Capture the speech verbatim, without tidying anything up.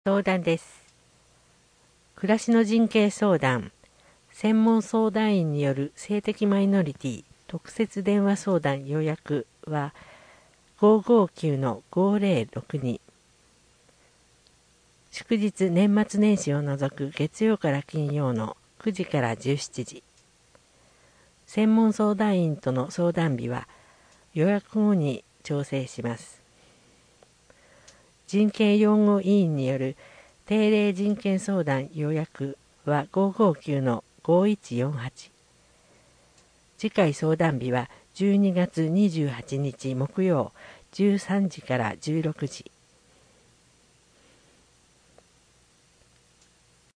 相談です。暮らしの人権相談、専門相談員による性的マイノリティ特設電話相談予約は ごーごーきゅうのごーぜろろくに。祝日年末年始を除く月曜から金曜のくじからじゅうしちじ。専門相談員との相談日は予約後に調整します。人権擁護委員による定例人権相談予約はごーごーきゅうのごーいちよんはち。次回相談日はじゅうにがつにじゅうはちにち木曜じゅうさんじからじゅうろくじ。